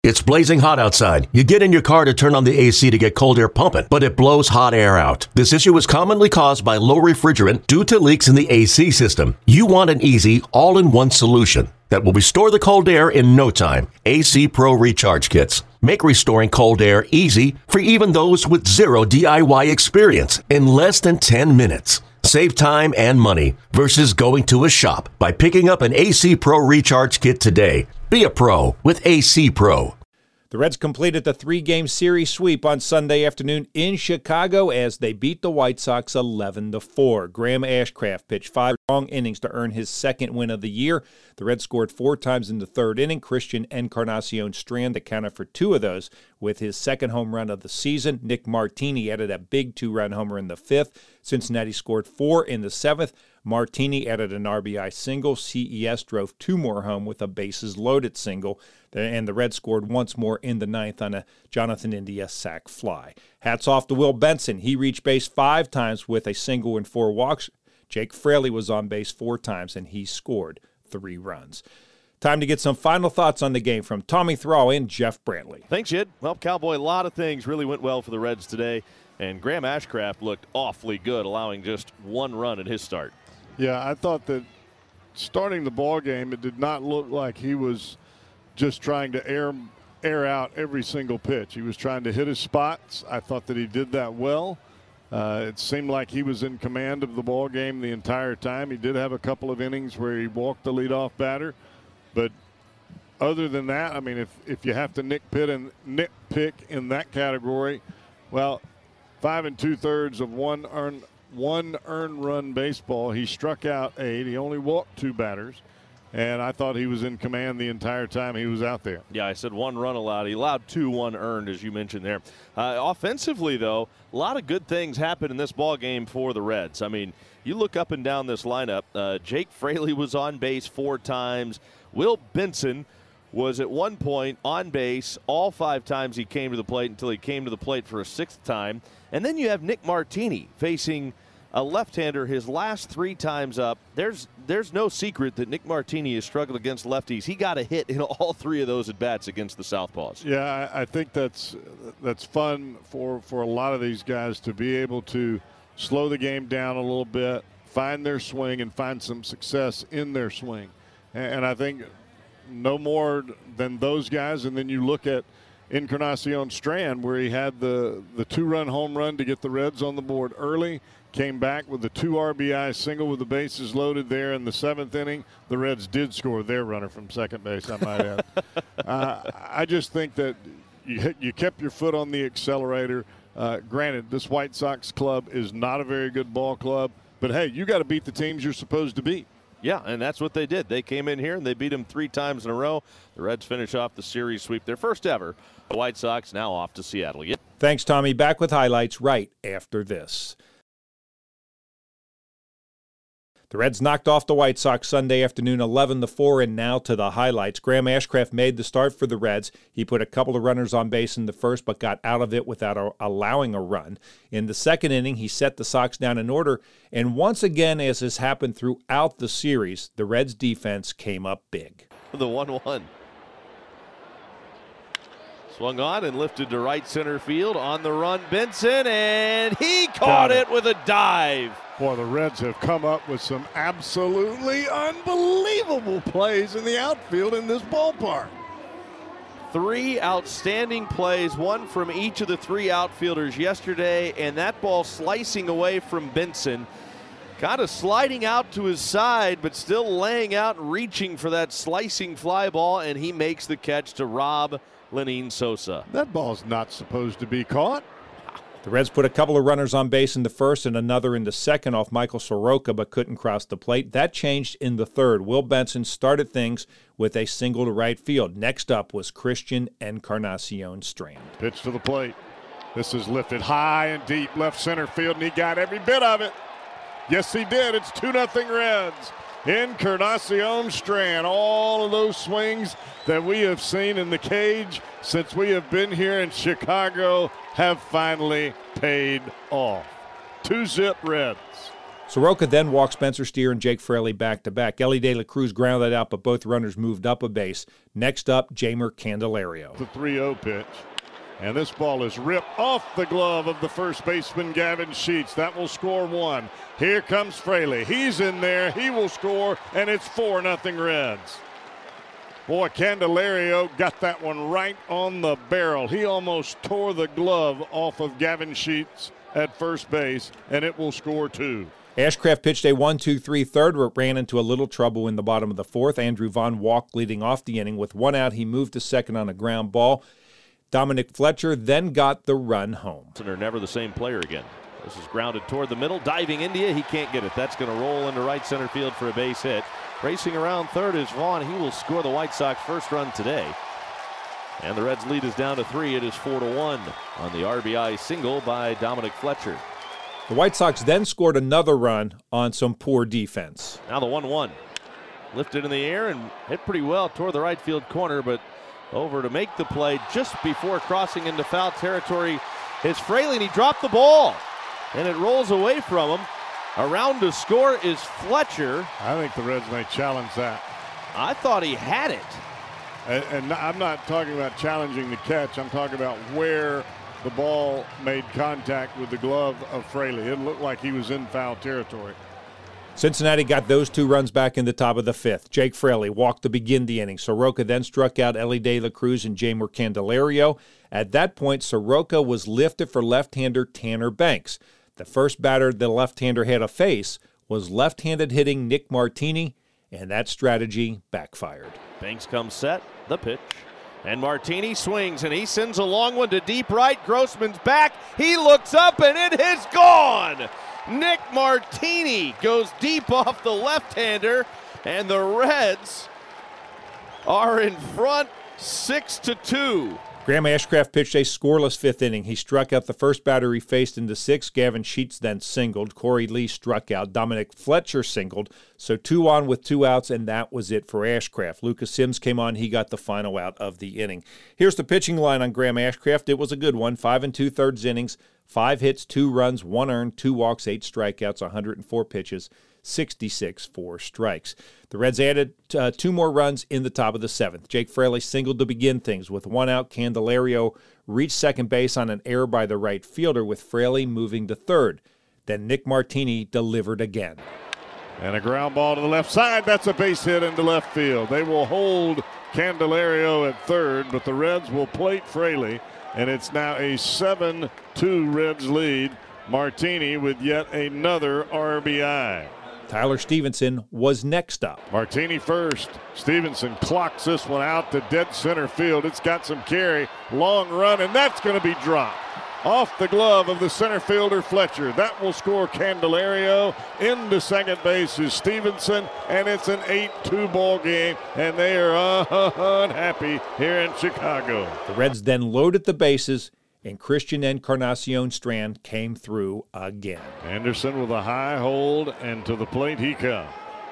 It's blazing hot outside. You get in your car to turn on the AC to get cold air pumping, but it blows hot air out. This issue is commonly caused by low refrigerant due to leaks in the AC system. You want an easy, all-in-one solution that will restore the cold air in no time. AC Pro Recharge Kits make restoring cold air easy for even those with zero DIY experience in less than 10 minutes. Save time and money versus going to a shop by picking up an AC Pro Recharge Kit today. Be a pro with AC Pro. The Reds completed the 3-game series sweep on Sunday afternoon in Chicago as they beat the White Sox 11-4. Graham Ashcraft pitched 5 strong innings to earn his second win of the year. The Reds scored 4 times in the third inning. Christian Encarnacion Strand accounted for 2 of those with his second home run of the season. Nick Martini added a big 2-run homer in the 5th. Cincinnati scored 4 in the 7th. Martini added an RBI single. CES drove 2 more home with a bases-loaded single. And the Reds scored once more in the 9th on a Jonathan India sac fly. Hats off to Will Benson. He reached base 5 times with a single and 4 walks. Jake Fraley was on base 4 times, and he scored 3 runs. Time to get some final thoughts on the game from Tommy Thrall and Jeff Brantley. Thanks, Jed. Well, Cowboy, a lot of things really went well for the Reds today, and Graham Ashcraft looked awfully good, allowing just 1 run in his start. Yeah, I thought that starting the ball game, it did not look like he was just trying to air out every single pitch. He was trying to hit his spots. I thought that he did that well. It seemed like he was in command of the ball game the entire time. He did have a couple of innings where he walked the leadoff batter, but other than that, I mean, if you have to nitpick in that category, well, 5 2/3 of one earned run baseball. He struck out 8. He only walked 2 batters. And I thought he was in command the entire time he was out there. Yeah, I said 1 run allowed. He allowed 2 unearned, as you mentioned there. Offensively, though, a lot of good things happened in this ball game for the Reds. I mean, you look up and down this lineup. Jake Fraley was on base 4 times. Will Benson was at one point on base all 5 times he came to the plate until he came to the plate for a 6th time. And then you have Nick Martini facing a left-hander his last 3 times up. There's no secret that Nick Martini has struggled against lefties. He got a hit in all 3 of those at-bats against the Southpaws. Yeah, I think that's fun for a lot of these guys to be able to slow the game down a little bit, find their swing, and find some success in their swing. And I think no more than those guys. And then you look at Encarnacion Strand, where he had the 2-run home run to get the Reds on the board early. Came back with a 2 RBI single with the bases loaded there in the 7th inning. The Reds did score their runner from second base, I might add. I just think that you kept your foot on the accelerator. Granted, this White Sox club is not a very good ball club, but hey, you got to beat the teams you're supposed to beat. Yeah, and that's what they did. They came in here and they beat them 3 times in a row. The Reds finish off the series sweep, their first ever. The White Sox now off to Seattle. Thanks, Tommy. Back with highlights right after this. The Reds knocked off the White Sox Sunday afternoon 11-4, and now to the highlights. Graham Ashcraft made the start for the Reds. He put a couple of runners on base in the first, but got out of it without allowing a run. In the second inning, he set the Sox down in order, and once again, as has happened throughout the series, the Reds' defense came up big. The 1-1. Swung on and lifted to right center field. On the run, Benson, and he caught it with a dive. Boy, the Reds have come up with some absolutely unbelievable plays in the outfield in this ballpark. 3 outstanding plays, one from each of the 3 outfielders yesterday, and that ball slicing away from Benson. Kind of sliding out to his side, but still laying out and reaching for that slicing fly ball, and he makes the catch to rob Lenyn Sosa. That ball's not supposed to be caught. The Reds put a couple of runners on base in the first and another in the second off Michael Soroka, but couldn't cross the plate. That changed in the third. Will Benson started things with a single to right field. Next up was Christian Encarnacion Strand. Pitch to the plate. This is lifted high and deep left center field, and he got every bit of it. Yes, he did. It's 2-0 Reds. Encarnacion Strand. All of those swings that we have seen in the cage since we have been here in Chicago have finally paid off. 2-0 Reds. Soroka then walked Spencer Steer and Jake Fraley back-to-back. Elly De La Cruz grounded out, but both runners moved up a base. Next up, Jeimer Candelario. The 3-0 pitch. And this ball is ripped off the glove of the first baseman, Gavin Sheets. That will score one. Here comes Fraley. He's in there. He will score, and it's 4-0 Reds. Boy, Candelario got that one right on the barrel. He almost tore the glove off of Gavin Sheets at first base, and it will score two. Ashcraft pitched a 1-2-3 third, but ran into a little trouble in the bottom of the fourth. Andrew Vaughn walked leading off the inning. With one out, he moved to second on a ground ball. Dominic Fletcher then got the run home. They're never the same player again. This is grounded toward the middle. Diving India, he can't get it. That's going to roll into right center field for a base hit. Racing around third is Vaughn. He will score the White Sox first run today. And the Reds' lead is down to 3. It is 4-1 on the RBI single by Dominic Fletcher. The White Sox then scored another run on some poor defense. Now the 1-1. Lifted in the air and hit pretty well toward the right field corner, but over to make the play just before crossing into foul territory is Fraley, and he dropped the ball. And it rolls away from him. Around to score is Fletcher. I think the Reds may challenge that. I thought he had it. And I'm not talking about challenging the catch. I'm talking about where the ball made contact with the glove of Fraley. It looked like he was in foul territory. Cincinnati got those two runs back in the top of the fifth. Jake Fraley walked to begin the inning. Soroka then struck out Elly De La Cruz and Jeimer Candelario. At that point, Soroka was lifted for left-hander Tanner Banks. The first batter the left-hander had to face was left-handed hitting Nick Martini, and that strategy backfired. Banks comes set, the pitch. And Martini swings, and he sends a long one to deep right. Grossman's back. He looks up, and it is gone. Nick Martini goes deep off the left-hander, and the Reds are in front 6-2. Graham Ashcraft pitched a scoreless fifth inning. He struck out the first batter he faced into sixth. Gavin Sheets then singled. Corey Lee struck out. Dominic Fletcher singled. So 2 on with 2 outs, and that was it for Ashcraft. Lucas Sims came on. He got the final out of the inning. Here's the pitching line on Graham Ashcraft. It was a good one. 5 2/3 innings, 5 hits, 2 runs, 1 earned, 2 walks, 8 strikeouts, 104 pitches, 66 for strikes. The Reds added 2 more runs in the top of the 7th. Jake Fraley singled to begin things. With 1 out, Candelario reached second base on an error by the right fielder, with Fraley moving to third. Then Nick Martini delivered again. And a ground ball to the left side. That's a base hit into left field. They will hold Candelario at third, but the Reds will plate Fraley, and it's now a 7-2 Reds lead. Martini with yet another RBI. Tyler Stevenson was next up. Martini first. Stevenson clocks this one out to dead center field. It's got some carry. Long run, and that's going to be dropped. Off the glove of the center fielder Fletcher. That will score Candelario. Into second base is Stevenson, and it's an 8-2 ball game, and they are unhappy here in Chicago. The Reds then loaded the bases, and Christian Encarnacion Strand came through again. Anderson with a high hold, and to the plate he comes.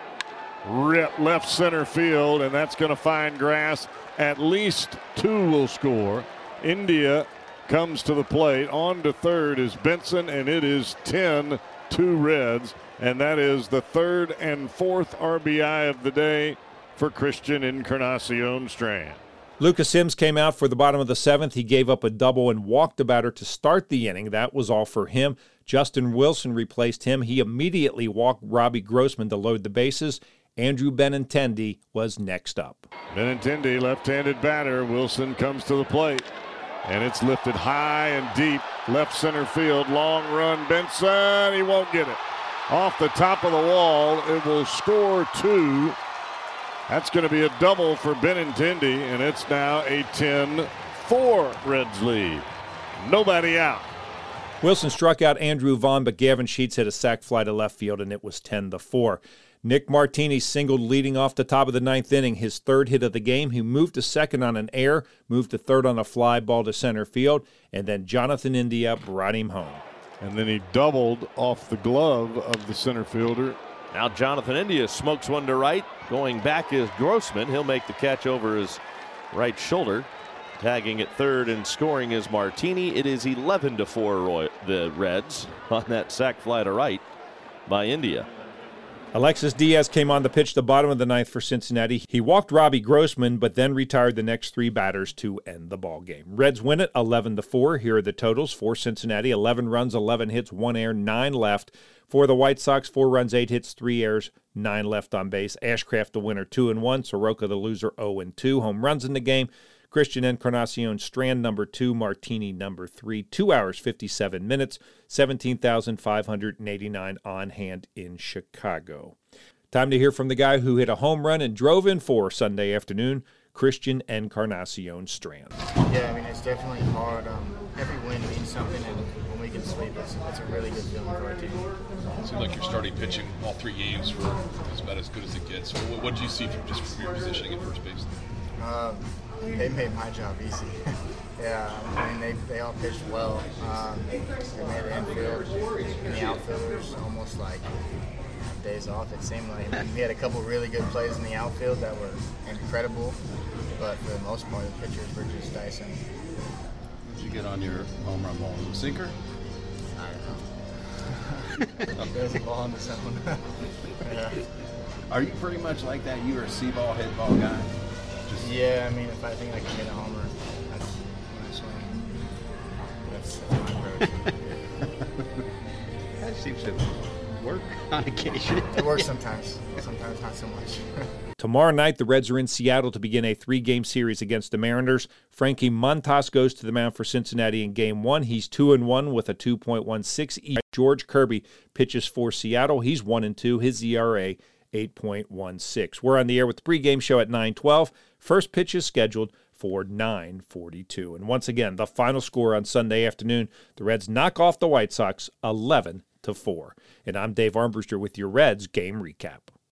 Rip left center field, and that's going to find grass. At least 2 will score. India comes to the plate. On to third is Benson, and it is 10-2 Reds, and that is the 3rd and 4th RBI of the day for Christian Encarnacion Strand. Lucas Sims came out for the bottom of the 7th. He gave up a double and walked the batter to start the inning. That was all for him. Justin Wilson replaced him. He immediately walked Robbie Grossman to load the bases. Andrew Benintendi was next up. Benintendi, left-handed batter. Wilson comes to the plate, and it's lifted high and deep. Left center field, long run. Benson, he won't get it. Off the top of the wall, it will score 2. That's going to be a double for Benintendi, and it's now a 10-4 Reds lead. Nobody out. Wilson struck out Andrew Vaughn, but Gavin Sheets hit a sac fly to left field, and it was 10-4. Nick Martini singled leading off the top of the 9th inning, his 3rd hit of the game. He moved to second on an error, moved to third on a fly ball to center field, and then Jonathan India brought him home. And then he doubled off the glove of the center fielder. Now Jonathan India smokes one to right. Going back is Grossman. He'll make the catch over his right shoulder. Tagging at third and scoring is Martini. It is 11-4 the Reds on that sac fly to right. by India. Alexis Diaz came on the pitch the bottom of the ninth for Cincinnati. He walked Robbie Grossman, but then retired the next 3 batters to end the ball game. Reds win it 11-4. Here are the totals for Cincinnati: 11 runs, 11 hits, 1 error, 9 left. For the White Sox, 4 runs, 8 hits, 3 errors, 9 left on base. Ashcraft the winner, 2-1. Soroka the loser, 0-2. Home runs in the game: Christian Encarnacion Strand, number 2, Martini, number 3. 2 hours, 57 minutes, 17,589 on hand in Chicago. Time to hear from the guy who hit a home run and drove in 4 Sunday afternoon, Christian Encarnacion Strand. Yeah, I mean, it's definitely hard. Every win means something, and when we can sleep, it's a really good feeling for our team. It seems like you're starting pitching all 3 games for about as good as it gets. So what did you see from your positioning at first base? They made my job easy. Yeah, I mean, they all pitched well. They made the infield and the outfielders almost like days off, it seemed like. I mean, we had a couple really good plays in the outfield that were incredible, but for the most part, the pitchers were just dicing. What did you get on your home run ball? Was it a sinker? I don't know. There's a ball in the zone. Yeah. Are you pretty much like that? You are a see-ball, hit ball guy? Yeah, I mean, if I think I can hit a homer, that's when I swing. That's my approach. That seems to work on occasion. It works sometimes. Sometimes not so much. Tomorrow night, the Reds are in Seattle to begin a 3-game series against the Mariners. Frankie Montas goes to the mound for Cincinnati in Game 1. He's 2-1 with a 2.16 ERA. George Kirby pitches for Seattle. He's 1-2. His ERA, 8.16. We're on the air with the pregame show at 9:12. First pitch is scheduled for 9:42. And once again, the final score on Sunday afternoon, the Reds knock off the White Sox 11-4. And I'm Dave Armbruster with your Reds game recap.